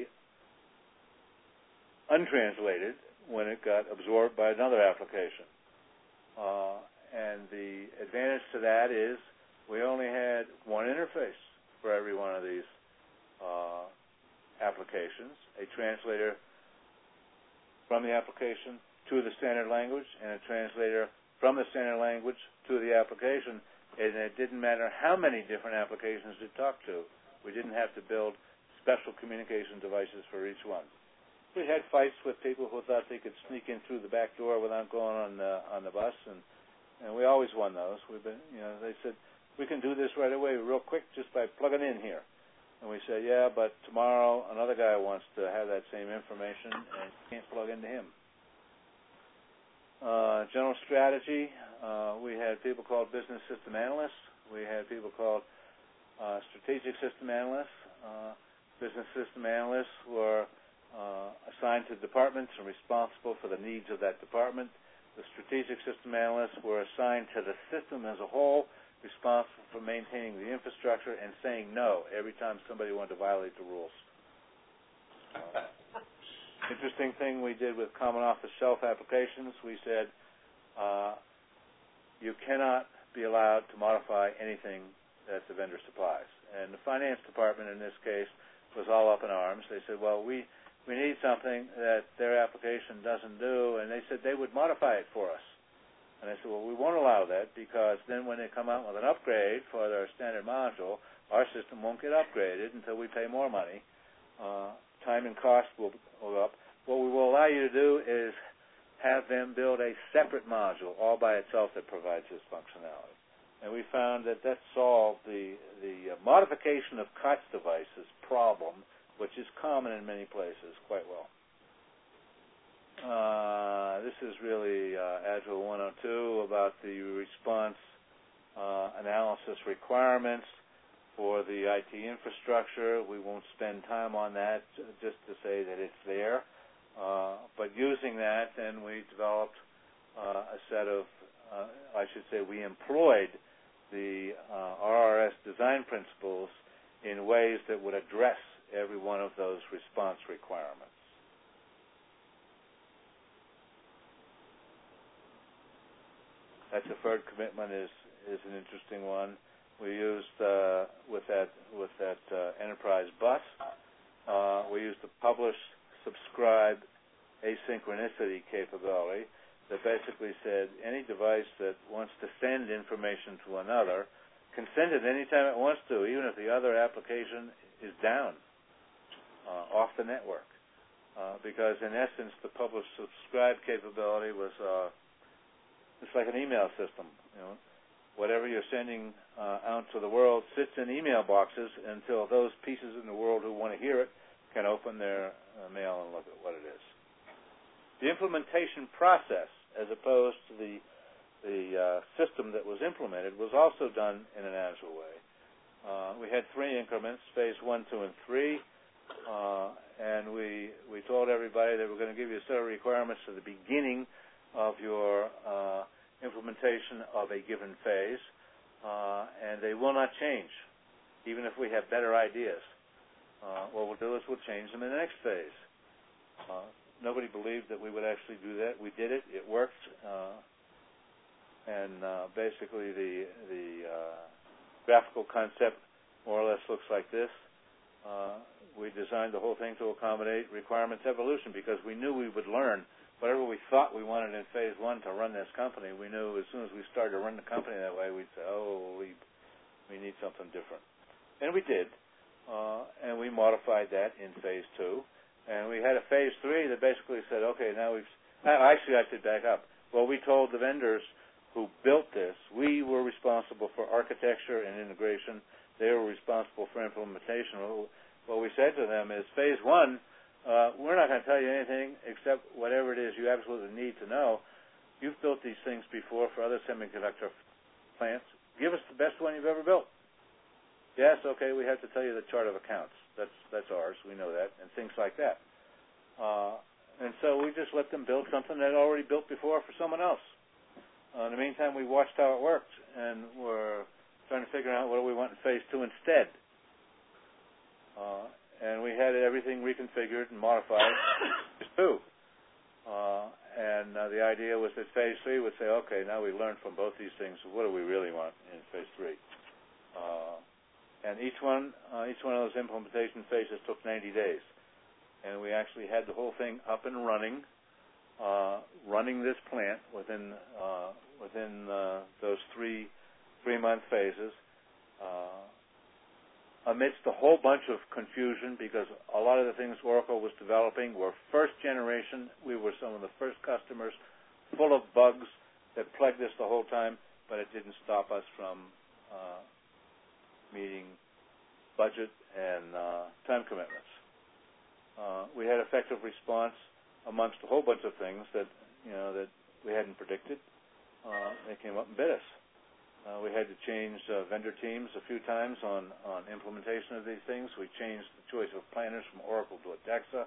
untranslated when it got absorbed by another application. And the advantage to that is we only had one interface for every one of these applications, a translator from the application to the standard language and a translator from the standard language to the application. And it didn't matter how many different applications it talked to. We didn't have to build special communication devices for each one. We had fights with people who thought they could sneak in through the back door without going on the bus, and we always won those. We've been, they said, we can do this right away real quick just by plugging in here. And we said, yeah, but tomorrow another guy wants to have that same information and you can't plug into him. General strategy, we had people called business system analysts. We had people called strategic system analysts. Business system analysts were assigned to departments and responsible for the needs of that department. The strategic system analysts were assigned to the system as a whole, responsible for maintaining the infrastructure and saying no every time somebody wanted to violate the rules. Interesting thing we did with Common Office Shelf applications, we said you cannot be allowed to modify anything that the vendor supplies. And the finance department in this case was all up in arms. They said, well, we need something that their application doesn't do, and they said they would modify it for us. And I said, well, we won't allow that because then when they come out with an upgrade for their standard module, our system won't get upgraded until we pay more money. Time and cost will go up. What we will allow you to do is have them build a separate module all by itself that provides this functionality. And we found that solved the modification of COTS devices problem, which is common in many places, quite well. This is really Agile 102 about the response analysis requirements for the IT infrastructure. We won't spend time on that, just to say that it's there. But using that, then we developed a set of, we employed the RRS design principles in ways that would address every one of those response requirements. That deferred commitment is an interesting one. We used with that enterprise bus. We used the publish, subscribe, asynchronicity capability that basically said any device that wants to send information to another can send it anytime it wants to, even if the other application is down, off the network. Because in essence, the publish subscribe capability was it's like an email system. Whatever you're sending out to the world sits in email boxes until those pieces in the world who want to hear it can open their mail and look at what it is. The implementation process, as opposed to the system that was implemented, was also done in an Agile way. We had 3 increments, phase 1, 2, and 3, and we told everybody that we're going to give you a set of requirements at the beginning of your implementation of a given phase, and they will not change, even if we have better ideas. What we'll do is we'll change them in the next phase. Nobody believed that we would actually do that. We did it. It worked. And basically the graphical concept more or less looks like this. We designed the whole thing to accommodate requirements evolution because we knew we would learn whatever we thought we wanted in phase 1 to run this company. We knew as soon as we started to run the company that way, we'd say, oh, we need something different. And we did. And we modified that in phase 2. And we had a phase 3 that basically said, okay, now I should back up. Well, we told the vendors who built this, we were responsible for architecture and integration. They were responsible for implementation. What we said to them is, phase 1, we're not going to tell you anything except whatever it is you absolutely need to know. You've built these things before for other semiconductor plants. Give us the best one you've ever built. Yes, okay, we have to tell you the chart of accounts. That's ours. We know that, and things like that. And so we just let them build something they'd already built before for someone else. In the meantime, we watched how it worked, and we're trying to figure out what do we want in phase 2 instead. And we had everything reconfigured and modified in phase 2. And the idea was that phase 3 would say, okay, now we learned from both these things, what do we really want in phase 3? And each one of those implementation phases took 90 days. And we actually had the whole thing up and running this plant within those three-month phases, amidst a whole bunch of confusion because a lot of the things Oracle was developing were first generation. We were some of the first customers, full of bugs that plagued us the whole time, but it didn't stop us from meeting budget and time commitments. We had effective response amongst a whole bunch of things that we hadn't predicted. They came up and bit us. We had to change vendor teams a few times on implementation of these things. We changed the choice of planners from Oracle to Adexa.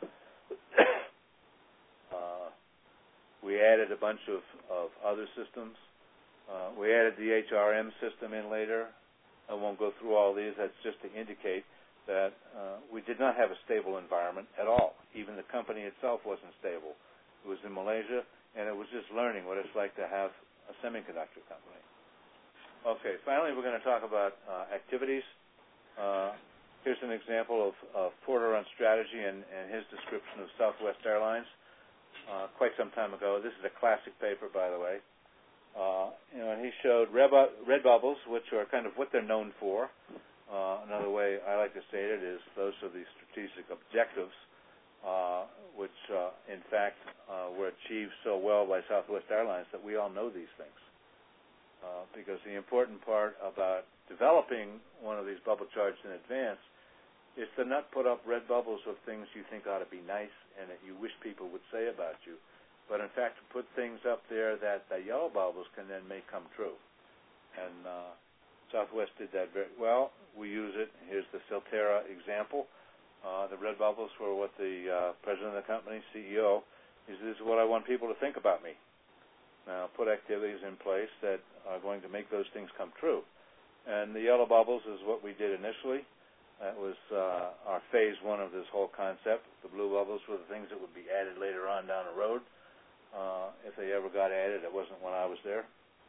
We added a bunch of other systems. We added the HRM system in later. I won't go through all these. That's just to indicate that we did not have a stable environment at all. Even the company itself wasn't stable. It was in Malaysia, and it was just learning what it's like to have a semiconductor company. Okay, finally we're going to talk about activities. Here's an example of Porter on strategy and his description of Southwest Airlines quite some time ago. This is a classic paper, by the way. He showed red bubbles, which are kind of what they're known for. Another way I like to state it is those are the strategic objectives, which in fact were achieved so well by Southwest Airlines that we all know these things. Because the important part about developing one of these bubble charts in advance is to not put up red bubbles of things you think ought to be nice and that you wish people would say about you, but in fact to put things up there that the yellow bubbles can then make come true. And Southwest did that very well. We use it. Here's the Silterra example. The red bubbles were what the president of the company, CEO, this is what I want people to think about me. Now, put activities in place that are going to make those things come true. And the yellow bubbles is what we did initially. That was our phase one of this whole concept. The blue bubbles were the things that would be added later on down the road. If they ever got added, it wasn't when I was there.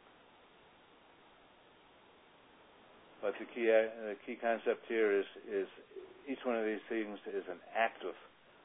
But the key concept here is each one of these things is an active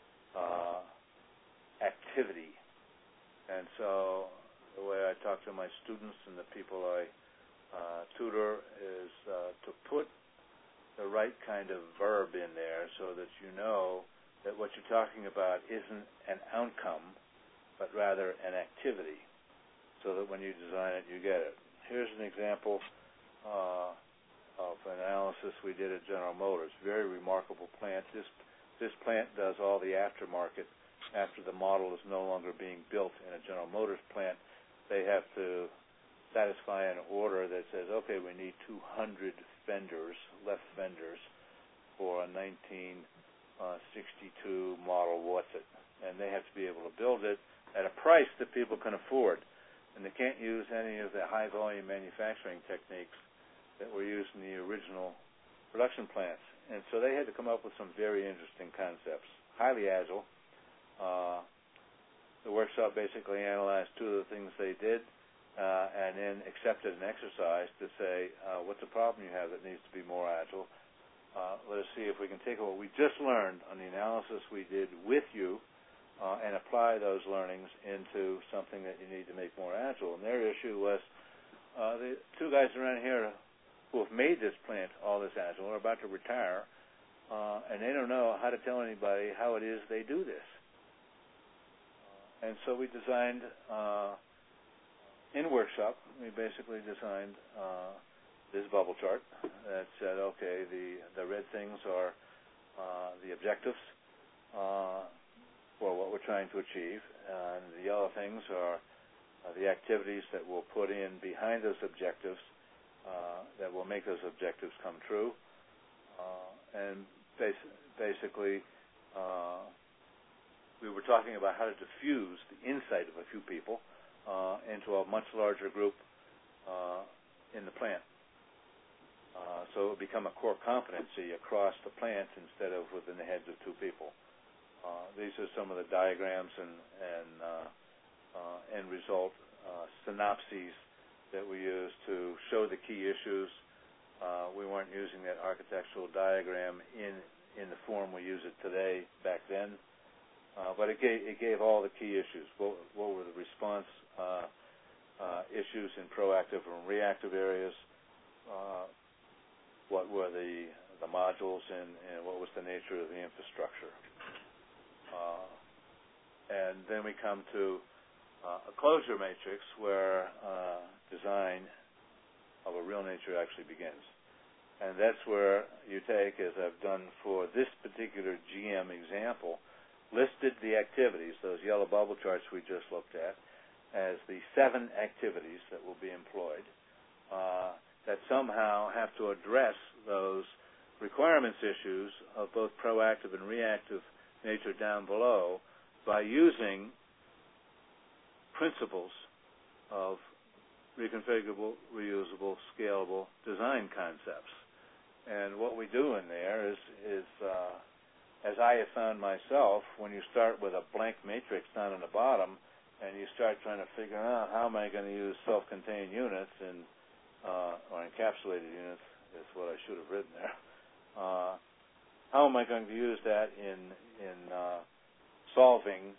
activity. And so the way I talk to my students and the people I tutor is to put the right kind of verb in there so that you know that what you're talking about isn't an outcome, but rather an activity, so that when you design it, you get it. Here's an example of an analysis we did at General Motors. Very remarkable plant. This plant does all the aftermarket after the model is no longer being built in a General Motors plant. They have to satisfy an order that says, okay, we need 200 left fenders for a 1962 model what's it, and they have to be able to build it at a price that people can afford, and they can't use any of the high-volume manufacturing techniques that were used in the original production plants. And so they had to come up with some very interesting concepts, highly agile. The workshop basically analyzed two of the things they did and then accepted an exercise to say, what's the problem you have that needs to be more agile? Let us see if we can take what we just learned on the analysis we did with you and apply those learnings into something that you need to make more agile. And their issue was the two guys around here who have made this plant all this agile are about to retire, and they don't know how to tell anybody how it is they do this. And so we designed, in workshop, we basically designed this bubble chart that said, okay, the red things are the objectives for what we're trying to achieve, and the yellow things are the activities that we'll put in behind those objectives that will make those objectives come true. And basically, we were talking about how to diffuse the insight of a few people into a much larger group in the plant. So it would become a core competency across the plant instead of within the heads of two people. These are some of the diagrams and end result synopses that we use to show the key issues. We weren't using that architectural diagram in the form we use it today back then, but it gave all the key issues. What were the response issues in proactive and reactive areas? What were the modules and what was the nature of the infrastructure? And then we come to a closure matrix where design of a real nature actually begins. And that's where you take, as I've done for this particular GM example, listed the activities, those yellow bubble charts we just looked at, as the 7 activities that will be employed that somehow have to address those requirements issues of both proactive and reactive nature down below by using principles of reconfigurable, reusable, scalable design concepts. And what we do in there is as I have found myself, when you start with a blank matrix down in the bottom and you start trying to figure out how am I going to use self-contained units or encapsulated units is what I should have written there. How am I going to use that in solving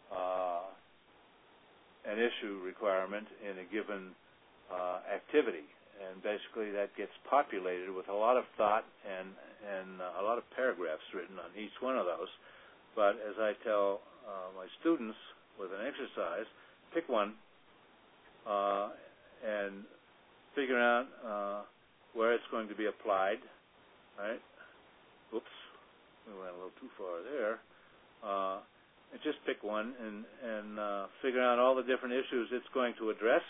an issue requirement in a given activity? And basically that gets populated with a lot of thought and a lot of paragraphs written on each one of those. But as I tell my students with an exercise, pick one and figure out where it's going to be applied. Right? Oops, we went a little too far there. And just pick one and figure out all the different issues it's going to address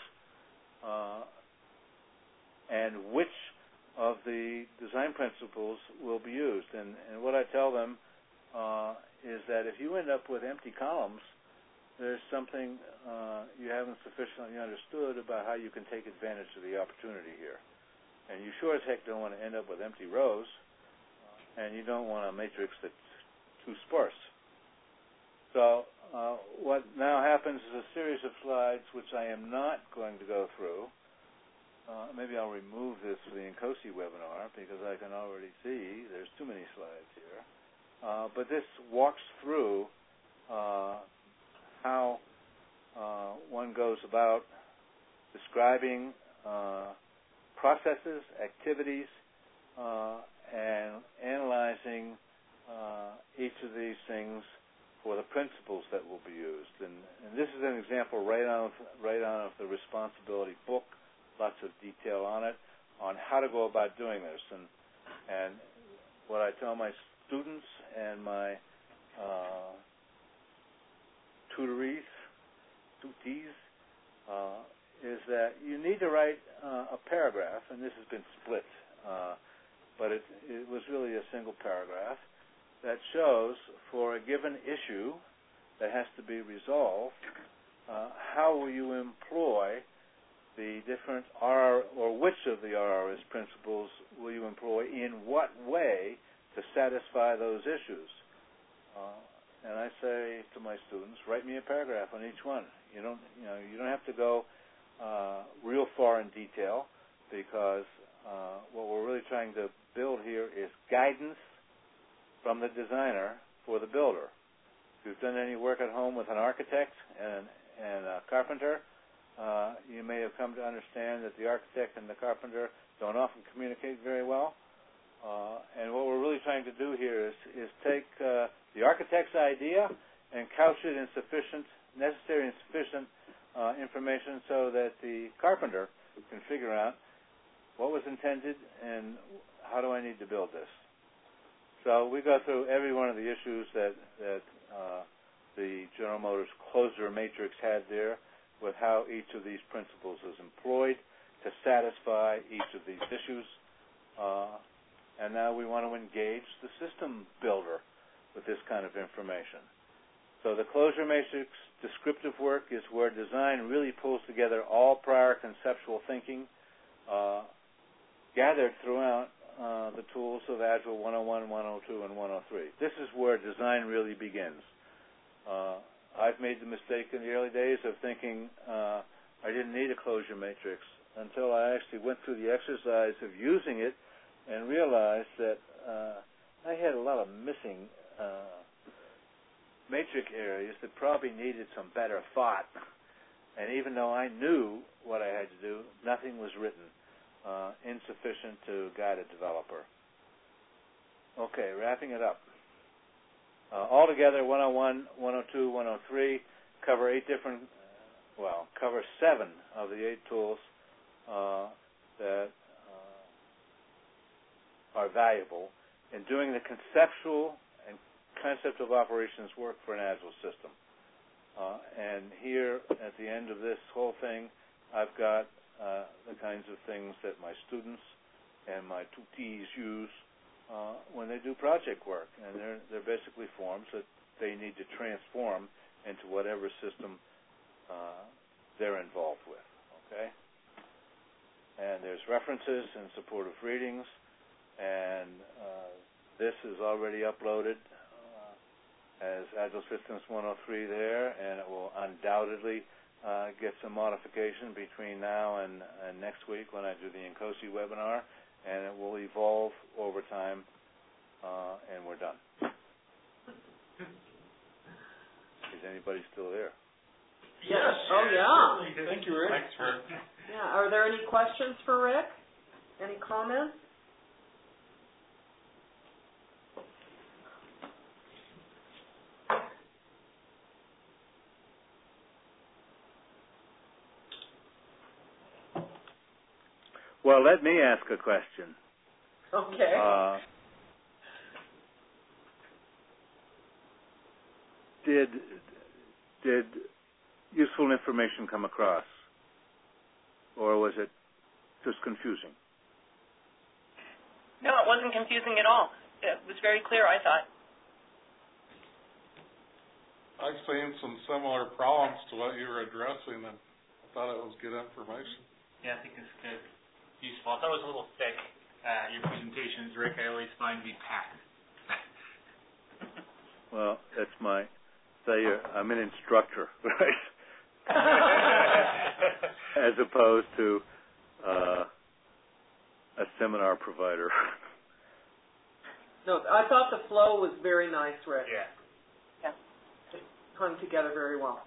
and which of the design principles will be used. And what I tell them is that if you end up with empty columns, there's something you haven't sufficiently understood about how you can take advantage of the opportunity here. And you sure as heck don't want to end up with empty rows, and you don't want a matrix that's too sparse. So what now happens is a series of slides which I am not going to go through. Maybe I'll remove this for the NCOSE webinar because I can already see there's too many slides here. But this walks through how one goes about describing processes, activities, and analyzing each of these things for the principles that will be used. And this is an example right out of the responsibility book. Lots of detail on it, on how to go about doing this. And what I tell my students and my tutees, is that you need to write a paragraph, and this has been split, but it was really a single paragraph that shows for a given issue that has to be resolved, how will you employ the different or which of the RRS principles will you employ in what way to satisfy those issues? And I say to my students, write me a paragraph on each one. You don't have to go real far in detail because what we're really trying to build here is guidance from the designer for the builder. If you've done any work at home with an architect and a carpenter, you may have come to understand that the architect and the carpenter don't often communicate very well. And what we're really trying to do here is take the architect's idea and couch it in necessary and sufficient information so that the carpenter can figure out what was intended and how do I need to build this. So we go through every one of the issues that the General Motors closure matrix had there with how each of these principles is employed to satisfy each of these issues. And now we want to engage the system builder with this kind of information. So the closure matrix descriptive work is where design really pulls together all prior conceptual thinking gathered throughout the tools of Agile 101, 102, and 103. This is where design really begins. I've made the mistake in the early days of thinking I didn't need a closure matrix until I actually went through the exercise of using it and realized that I had a lot of missing matrix areas that probably needed some better thought. And even though I knew what I had to do, nothing was written insufficient to guide a developer. Okay, wrapping it up. Altogether, 101, 102, 103 cover cover 7 of the 8 tools that are valuable in doing the conceptual and concept of operations work for an Agile system. And here, at the end of this whole thing, I've got the kinds of things that my students and my tutees use when they do project work. And they're basically forms that they need to transform into whatever system they're involved with, okay? And there's references and supportive readings, and this is already uploaded as Agile Systems 103 there, and it will undoubtedly get some modification between now and next week when I do the INCOSE webinar, and it will evolve over time, and we're done. Is anybody still there? Yes. Oh, yeah. Thank you, Rick. Thanks, Rick. Yeah. Are there any questions for Rick? Any comments? Well, let me ask a question. Okay. Did useful information come across, or was it just confusing? No, it wasn't confusing at all. It was very clear, I thought. I've seen some similar problems to what you were addressing, and I thought it was good information. Yeah, I think it's good. Useful. I thought it was a little thick. Your presentations, Rick, I always find to be packed. Well, that's my failure. I'm an instructor, right? As opposed to a seminar provider. No, I thought the flow was very nice, Rick. Yeah. It hung together very well.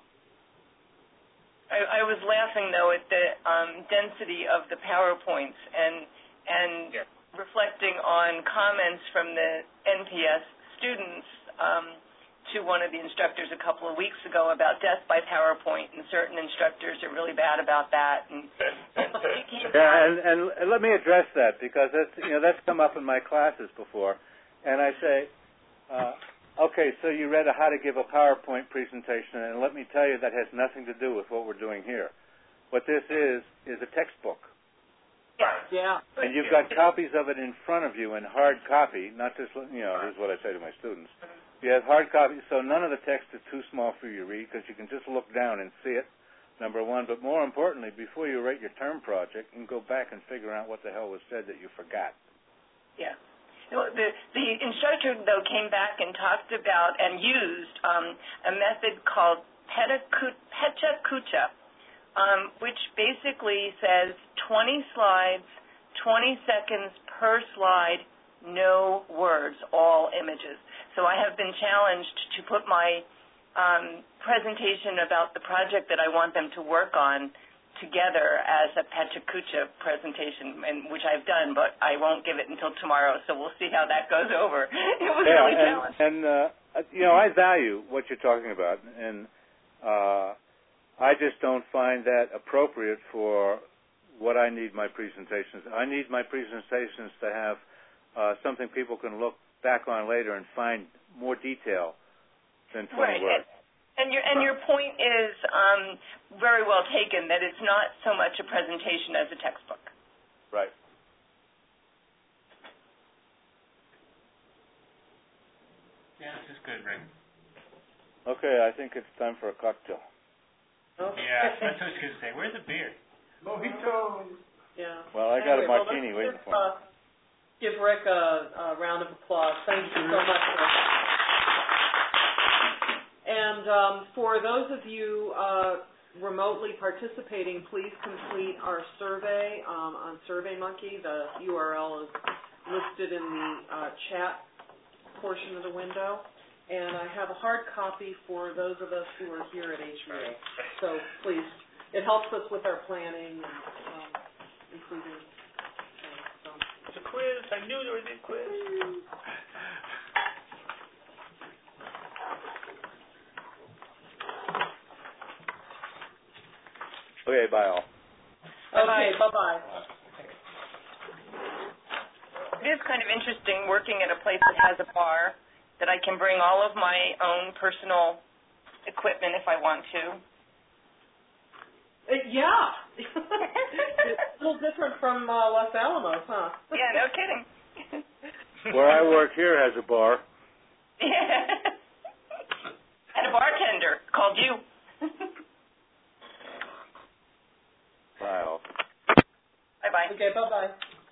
I was laughing, though, at the density of the PowerPoints and reflecting on comments from the NPS students to one of the instructors a couple of weeks ago about death by PowerPoint, and certain instructors are really bad about that. And let me address that, because that's come up in my classes before. And I say, okay, so you read how to give a PowerPoint presentation, and let me tell you that has nothing to do with what we're doing here. What this is a textbook. Yeah. And you've got copies of it in front of you in hard copy, not just, here's what I say to my students. You have hard copies, so none of the text is too small for you to read, because you can just look down and see it, number one. But more importantly, before you write your term project, you can go back and figure out what the hell was said that you forgot. Yeah. The instructor, though, came back and talked about and used a method called Pecha-Kucha, which basically says 20 slides, 20 seconds per slide, no words, all images. So I have been challenged to put my presentation about the project that I want them to work on together as a Pecha-Kucha presentation, which I've done, but I won't give it until tomorrow, so we'll see how that goes over. It was really challenging. And I value what you're talking about, and I just don't find that appropriate for what I need my presentations. I need my presentations to have something people can look back on later and find more detail than 20 words. And your point is very well taken, that it's not so much a presentation as a textbook. Right. Yeah, this is good, Rick. Okay, I think it's time for a cocktail. Okay. Yeah, that's what I was going to say. Where's the beer? Mojito. Yeah. Well, I got a martini waiting for me. Give Rick a round of applause. Thank you so much, Rick. And for those of you remotely participating, please complete our survey on SurveyMonkey. The URL is listed in the chat portion of the window. And I have a hard copy for those of us who are here at HVA. So please, it helps us with our planning and improving things. So. It's a quiz. I knew there was a quiz. Okay, bye all. Okay, bye-bye. It is kind of interesting working at a place that has a bar, that I can bring all of my own personal equipment if I want to. Yeah. It's a little different from Los Alamos, huh? Yeah, no kidding. Where I work here has a bar. Yeah. And a bartender called you. Wow. Bye-bye. Okay, bye-bye.